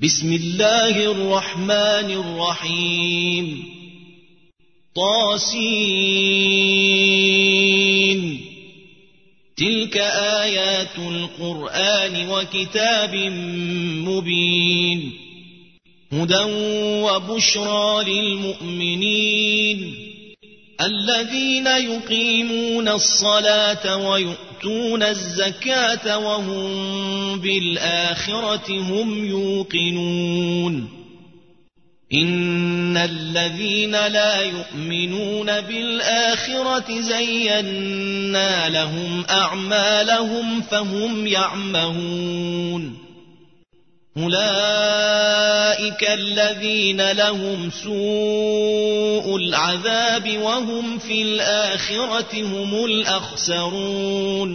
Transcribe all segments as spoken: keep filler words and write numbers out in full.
بسم الله الرحمن الرحيم طاسين تلك آيات القرآن وكتاب مبين هدى وبشرى للمؤمنين الذين يقيمون الصلاة ويؤتون الزكاة وهم بالآخرة هم يوقنون إن الذين لا يؤمنون بالآخرة زينا لهم أعمالهم فهم يعمهون أولئك الذين لهم سوء العذاب وهم في الآخرة هم الأخسرون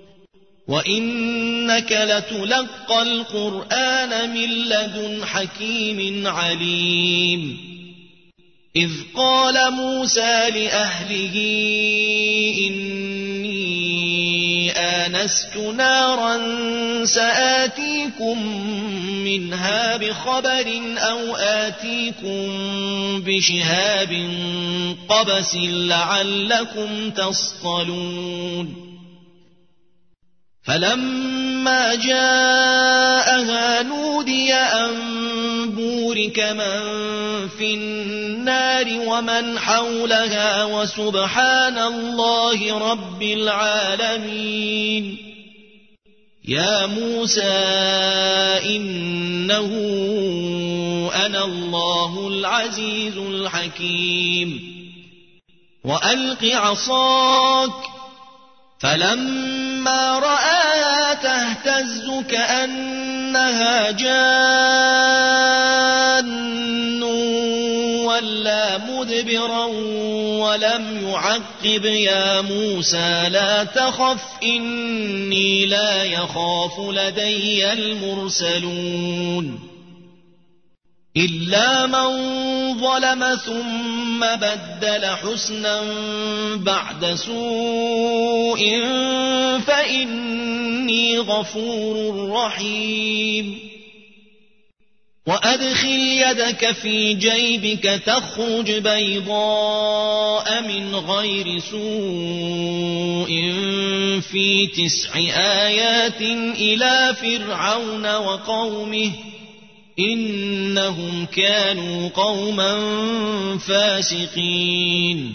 وإنك لتلقى القرآن من لدن حكيم عليم إذ قال موسى لأهله إني آنست نارا سآتيكم منها بخبر أو آتيكم بشهاب قبس لعلكم تصطلون فلما جاءها نودي أن بورك من في النار ومن حولها وسبحان الله رب العالمين يا موسى إنه أنا الله العزيز الحكيم وألق عصاك فلما رآها تهتز كأنها جان ولا مدبرا ولم يعقب يا موسى لا تخف إني لا يخاف لدي المرسلون إلا من ظلم ثم بدل حسنا بعد سوء فإني غفور رحيم وأدخل يدك في جيبك تخرج بيضاء من غير سوء في تسع آيات إلى فرعون وقومه إنهم كانوا قوما فاسقين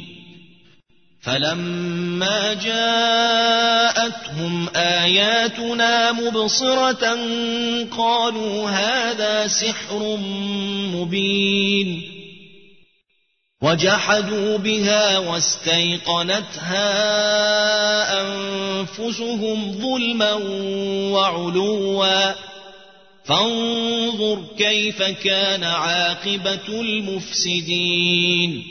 فلما جاءتهم آياتنا مبصرة قالوا هذا سحر مبين وجحدوا بها واستيقنتها أنفسهم ظلما وعلوا فانظر كيف كان عاقبة المفسدين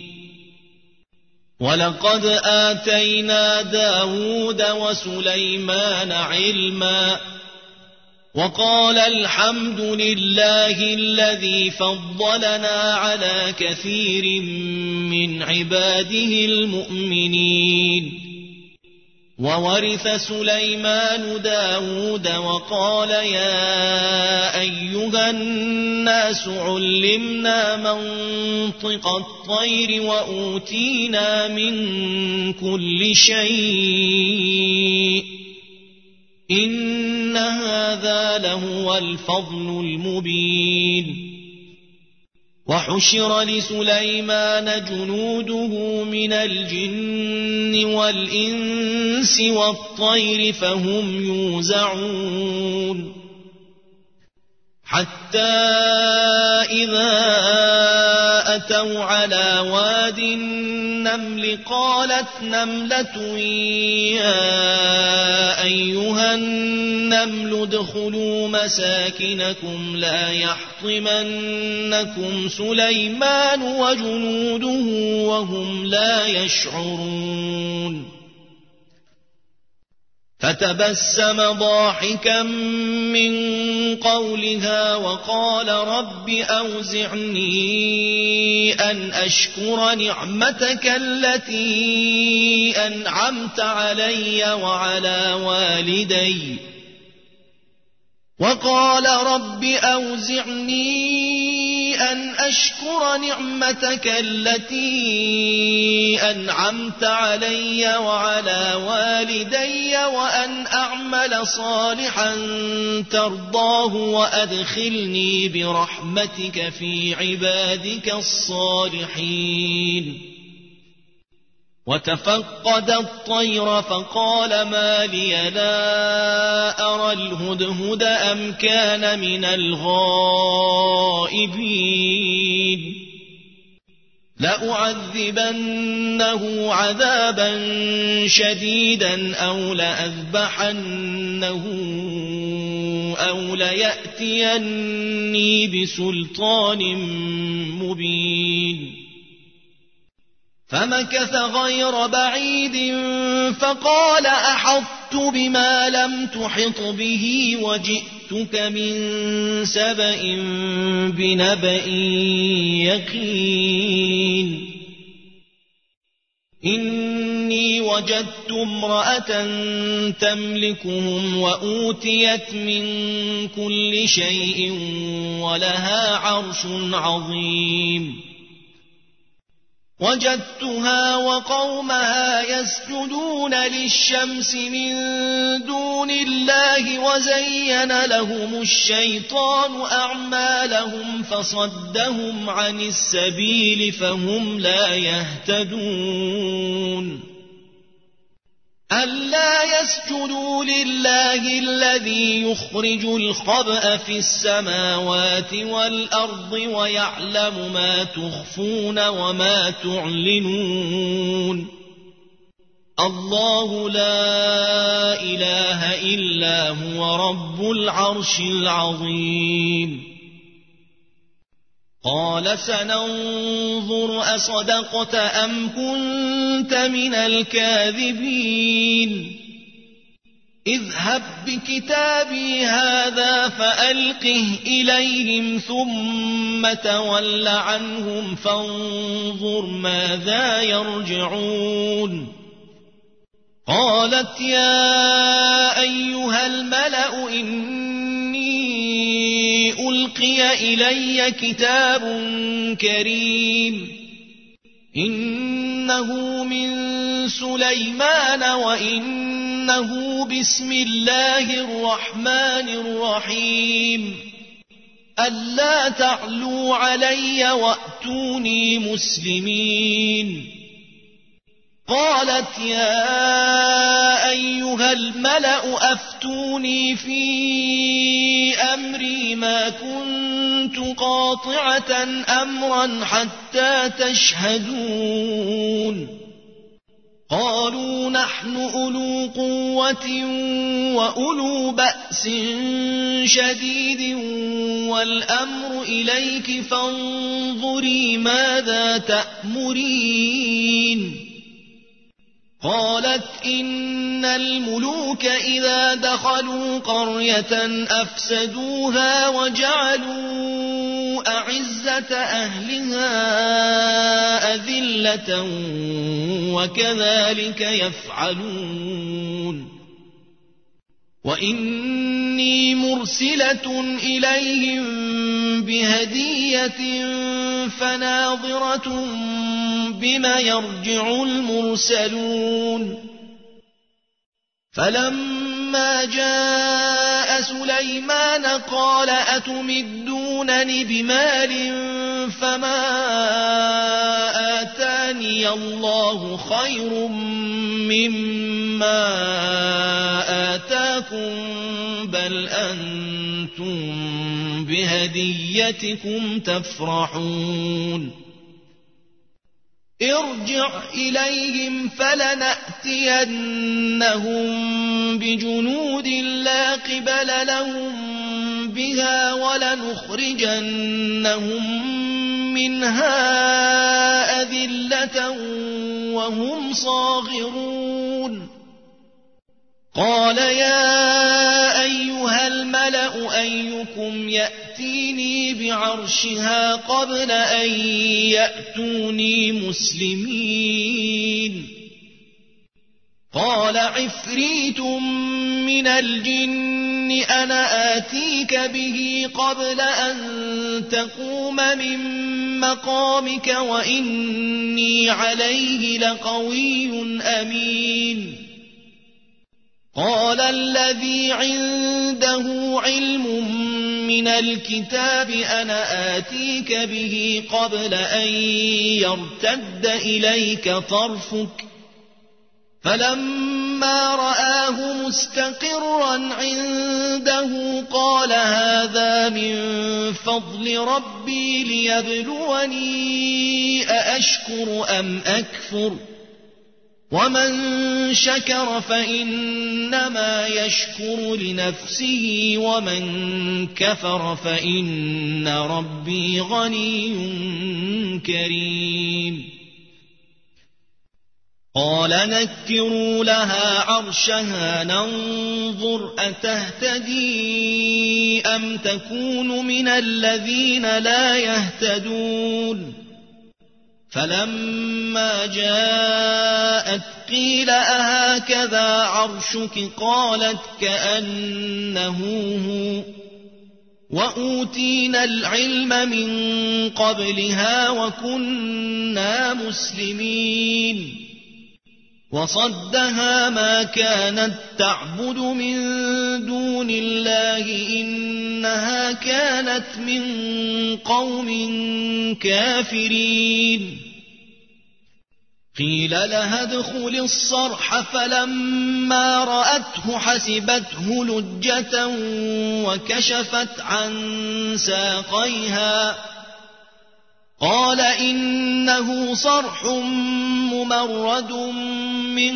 ولقد آتينا داود وسليمان علما وقال الحمد لله الذي فضلنا على كثير من عباده المؤمنين وورث سليمان داود وقال يا أيها الناس علمنا منطق الطير وأوتينا من كل شيء إن هذا لهو الفضل المبين وحشر لسليمان جنوده من الجن والإنس والطير فهم يوزعون حتى إذا أتوا على واد النمل قالت نملة يا أيها النمل ادخلوا مساكنكم لا يحطمنكم سليمان وجنوده وهم لا يشعرون فتبسم ضاحكا من قولها وقال رب أوزعني أن أشكر نعمتك التي أنعمت علي وعلى والدي وقال رب أوزعني أن أشكر نعمتك التي أنعمت علي وعلى والدي وأن أعمل صالحا ترضاه وأدخلني برحمتك في عبادك الصالحين. وتفقد الطير فقال ما لي لا أرى الهدهد أم كان من الغائبين لأعذبنه عذابا شديدا أو لأذبحنه أو ليأتيني بسلطان مبين. فمكث غير بعيد فقال أحطت بما لم تحط به وجئتك من سبأ بنبأ يقين. إني وجدت امرأة تملكهم وأوتيت من كل شيء ولها عرش عظيم. وجدتها وقومها يسجدون للشمس من دون الله وزين لهم الشيطان أعمالهم فصدهم عن السبيل فهم لا يهتدون. ألا يسجدوا لله الذي يخرج الخبأ في السماوات والأرض ويعلم ما تخفون وما تعلنون. الله لا إله إلا هو رب العرش العظيم. قال سننظر أصدقت أم كنت من الكاذبين. اذهب بكتابي هذا فألقه إليهم ثم تول عنهم فانظر ماذا يرجعون. قالت يا أيها الملأ إني ألقي إلي كتاب كريم إنه من سليمان وإنه بسم الله الرحمن الرحيم ألا تعلوا علي وأتوني مسلمين. قالت يا أيها الملأ أفتوني في أمري ما كنت قاطعة أمرا حتى تشهدون. قالوا نحن أولو قوة وأولو بأس شديد والأمر إليك فانظري ماذا تأمرين. قالت إن الملوك إذا دخلوا قرية أفسدوها وجعلوا أعزة أهلها أذلة وكذلك يفعلون. وإني مرسلة إليهم بهدية فناظرة بما يرجع المرسلون. فلما جاء سليمان قال أتمدونني بمال فما آتاني الله خير مما آتاكم بل أنتم بهديتكم تفرحون. ارجع إليهم فلنأتينهم بجنود لا قبل لهم بها ولنخرجنهم منها أذلة وهم صاغرون. قال يا أيها الملأ أيكم يأتيني بعرشها قبل أن يأتوني مسلمين. قال عفريت من الجن أنا آتيك به قبل أن تقوم من مقامك وإني عليه لقوي أمين. قال الذي عنده علم من الكتاب أنا آتيك به قبل أن يرتد إليك طرفك فلما رآه مستقرا عنده قال هذا من فضل ربي ليبلوني أأشكر أم أكفر ومن شكر فإنما يشكر لنفسه ومن كفر فإن ربي غني كريم. قال نكروا لها عرشها ننظر أتهتدي أم تكون من الذين لا يهتدون. فلما جاءت قيل أهكذا عرشك قالت كأنه هو وأوتينا العلم من قبلها وكنا مسلمين. وصدها ما كانت تعبد من دون الله إنها كانت من قوم كافرين. قيل لها ادخل الصرح فلما رأته حسبته لجة وكشفت عن ساقيها قال إنه صرح ممرد من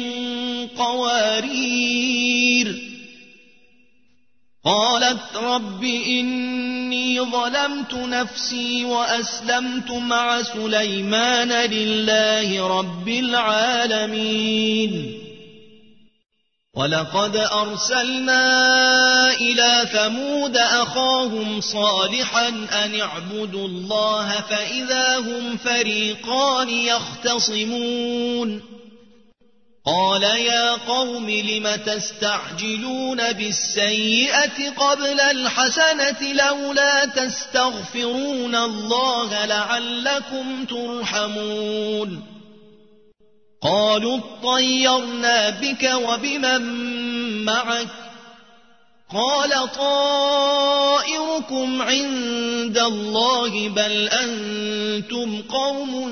قوارير. قالت رب إني ظلمت نفسي وأسلمت مع سليمان لله رب العالمين. ولقد أرسلنا إلى ثمود أخاهم صالحا أن اعبدوا الله فإذا هم فريقان يختصمون. قال يا قوم لم تستعجلون بالسيئة قبل الحسنة لولا تستغفرون الله لعلكم ترحمون. قالوا اطيرنا بك وبمن معك قال طائركم عند الله بل أنتم قوم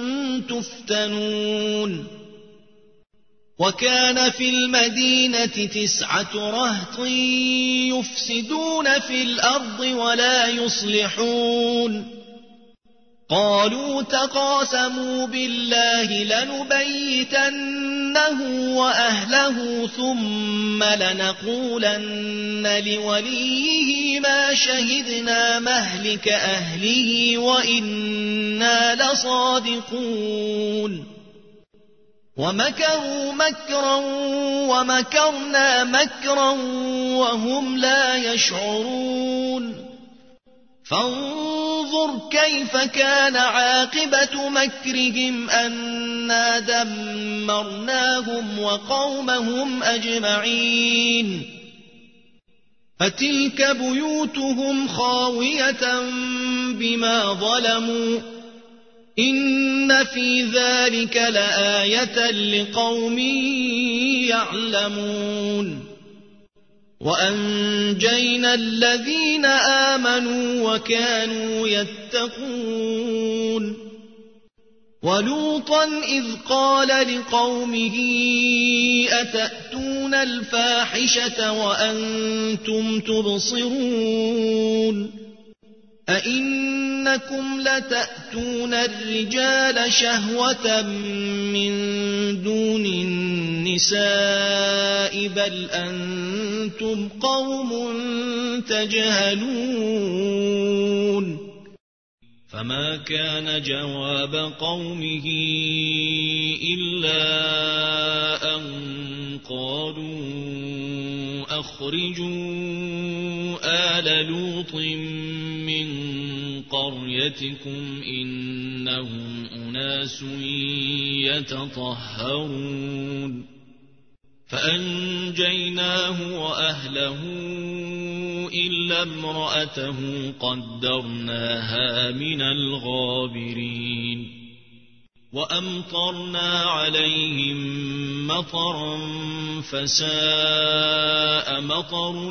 تفتنون. وكان في المدينة تسعة رهط يفسدون في الأرض ولا يصلحون. قالوا تقاسموا بالله لنبيتنه وأهله ثم لنقولن لوليه ما شهدنا مهلك أهله وإنا لصادقون. ومكروا مكرا ومكرنا مكرا وهم لا يشعرون. فانظر كيف كان عاقبة مكرهم أنا دمرناهم وقومهم أجمعين. فتلك بيوتهم خاوية بما ظلموا إن في ذلك لآية لقوم يعلمون. وأنجينا الذين آمنوا وكانوا يتقون. ولوطا إذ قال لقومه أتأتون الفاحشة وأنتم تبصرون أئنكم لتأتون الرجال شهوة من دون النساء بل أنتم قوم تجهلون. فما كان جواب قومه إلا أن قالوا أخرجوا آل لوط من قريتكم إنهم أناس يتطهرون. فأنجيناه وأهله إلا امرأته قدرناها من الغابرين وأمطرنا عليهم مطرا فساء مطر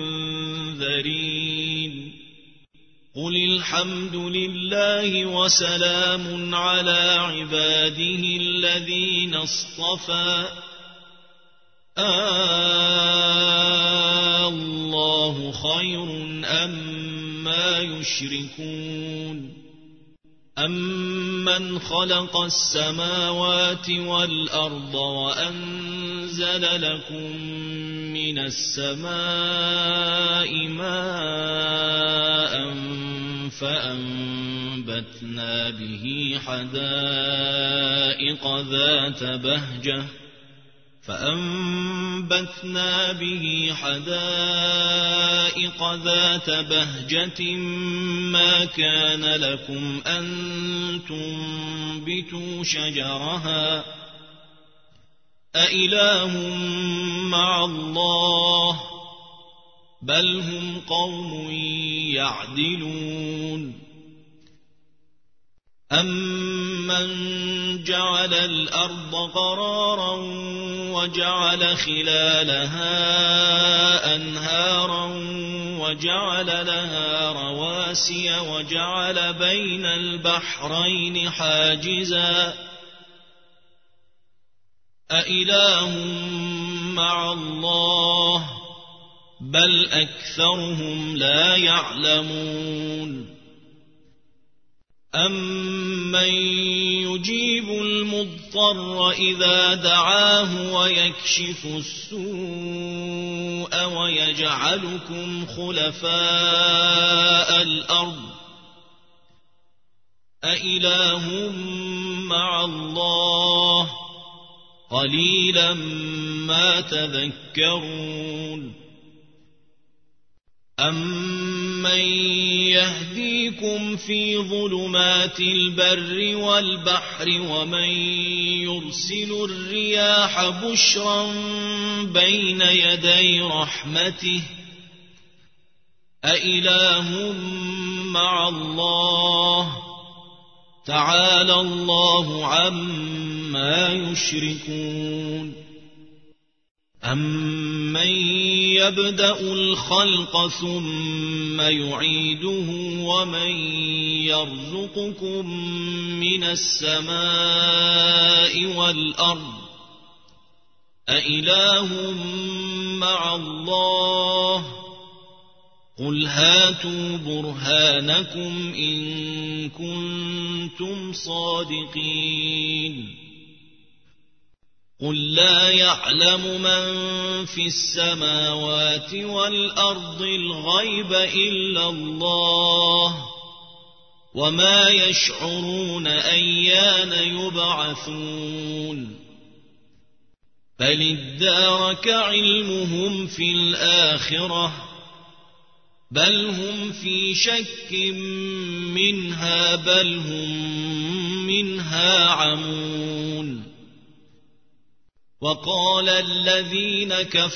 المنذرين قل الحمد لله وسلام على عباده الذين اصطفى آه الله خير أما يشركون أمن خلق السماوات والأرض وأنزل لكم من السماء ماء فأنبتنا به حدائق ذات بهجة فأنبتنا به حدائق ذات بهجة ما كان لكم أن تنبتوا شجرها أإله مع الله بل هم قوم يعدلون أمن جعل الأرض قرارا وجعل خلالها أنهارا وجعل لها رواسي وجعل بين البحرين حاجزا أإله مع الله بل أكثرهم لا يعلمون أمن يجيب المضطر إذا دعاه ويكشف السوء ويجعلكم خلفاء الأرض أإله مع الله قليلا ما تذكرون أمن يهديكم في ظلمات البر والبحر ومن يرسل الرياح بشرا بين يدي رحمته أإله مع الله تعالى الله عما يشركون أمن يبدأ الخلق ثم يعيده ومن يرزقكم من السماء والأرض أإله مع الله قل هاتوا برهانكم إن كنتم صادقين قل لا يعلم من في السماوات والأرض الغيب إلا الله وما يشعرون أيان يبعثون بل ادارك علمهم في الآخرة بل هم في شك منها بل هم منها عمون وقال الذين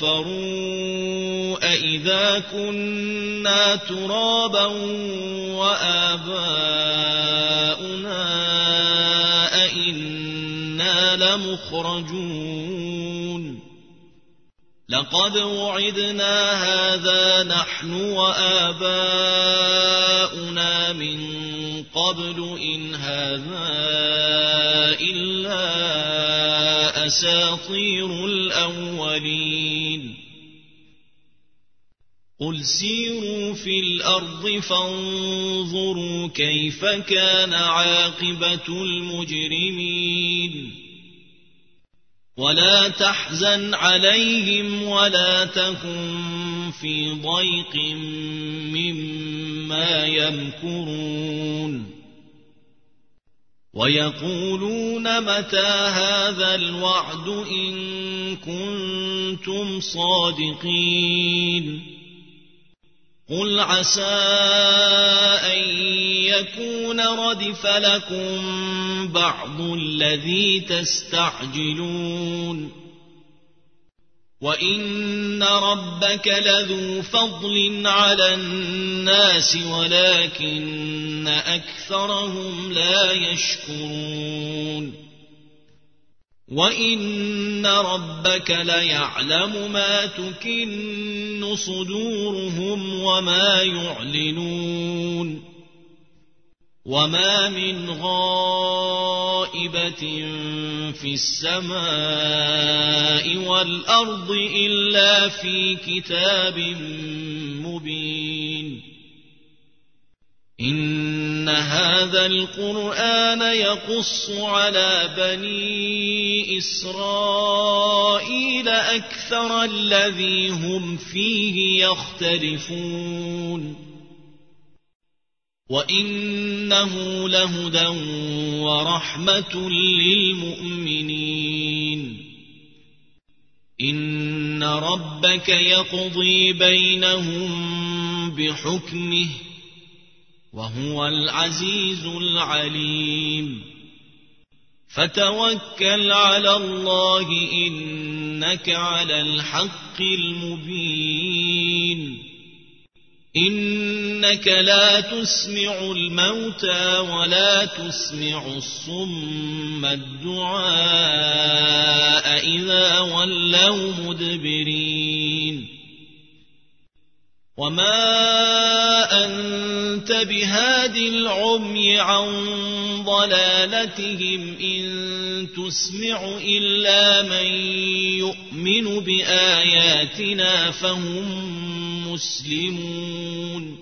كفروا أئذا كنا ترابا وآباؤنا أئنا لمخرجون لقد وعدنا هذا نحن وآباؤنا من قبل إن هذا إلا أساطير الأولين قل سيروا في الأرض فانظروا كيف كان عاقبة المجرمين ولا تحزن عليهم ولا تكن في ضيق مما يمكرون ويقولون متى هذا الوعد إن كنتم صادقين قل عسى أن يكون ردف لكم بعض الذي تستعجلون وإن ربك لذو فضل على الناس ولكن أكثرهم لا يشكرون وإن ربك ليعلم ما تكن صدورهم وما يعلنون وما من غائبة في السماء والأرض إلا في كتاب مبين إن هذا القرآن يقص على بني إسرائيل أكثر الذي هم فيه يختلفون وإنه لهدى ورحمة للمؤمنين إن ربك يقضي بينهم بحكمه وهو العزيز العليم فتوكل على الله إنك على الحق المبين إنك لا تسمع الموتى ولا تسمع الصم الدعاء إذا ولوا مدبرين وما أنت بهاد العمي عن ضلالتهم إن تسمع إلا من يؤمن بآياتنا فهم مسلمون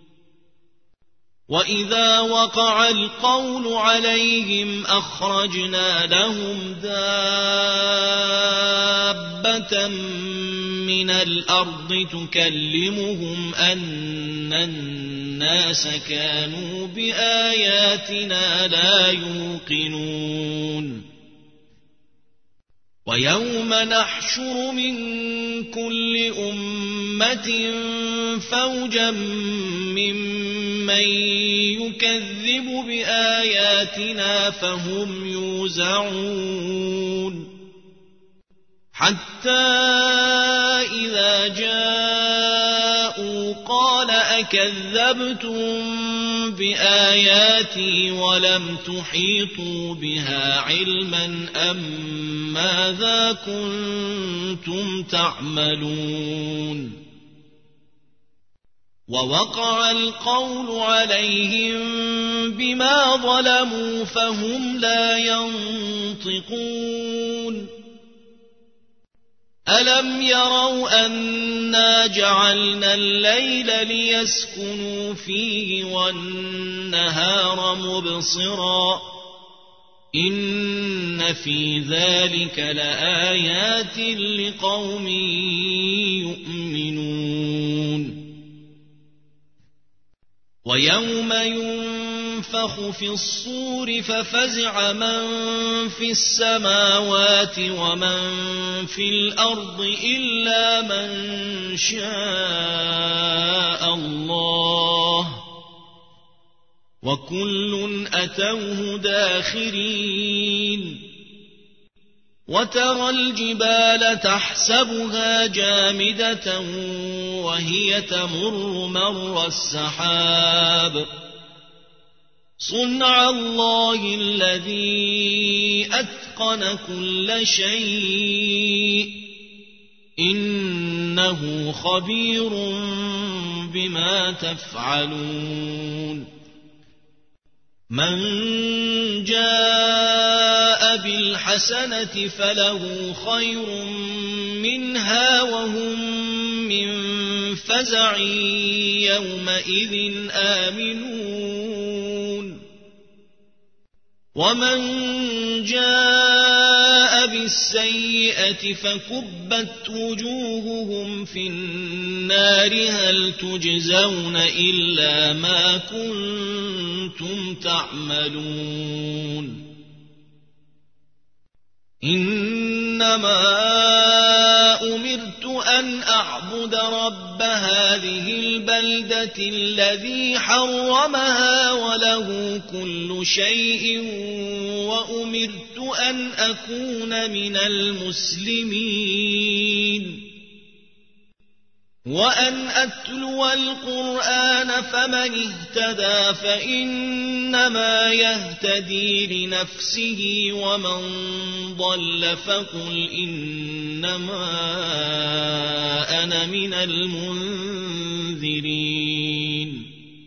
وإذا وقع القول عليهم أخرجنا لهم دابة من الأرض تكلمهم أن الناس كانوا بآياتنا لا يوقنون ويوم نحشر من كل أمة فوجا ممن يكذب بآياتنا فهم يوزعون حتى إذا جاءوا قال أكذبتم بآياتي ولم تحيطوا بها علما أم ماذا كنتم تعملون ووقع القول عليهم بما ظلموا فهم لا ينطقون ألم يروا أنا جعلنا الليل ليسكنوا فيه والنهار مبصرا إن في ذلك لآيات لقوم يؤمنون ويوم ينفخ في الصور ففزع من في السماوات ومن في الأرض إلا من شاء الله وكل أتوه داخرين وترى الجبال تحسبها جامدة وهي تمر مر السحاب صنع الله الذي أتقن كل شيء إنه خبير بما تفعلون من جاء بالحسنة فله خير منها وهم من فزع يومئذ آمنون ومن جاء بالسيئة فكبت وجوههم في النار هل تجزون إلا ما كنتم تعملون إنما أمرت أن أعبد رب هذه البلدة الذي حرمها وله كل شيء وأمرت أن أكون من المسلمين وأن أتلو القرآن فمن اهتدى فإنما يهتدي لنفسه ومن ضل فقل إنما أنا من المنذرين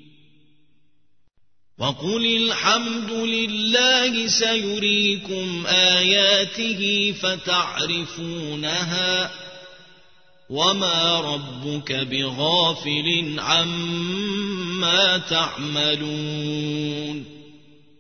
وقل الحمد لله سيريكم آياته فتعرفونها وما ربك بغافل عما تعملون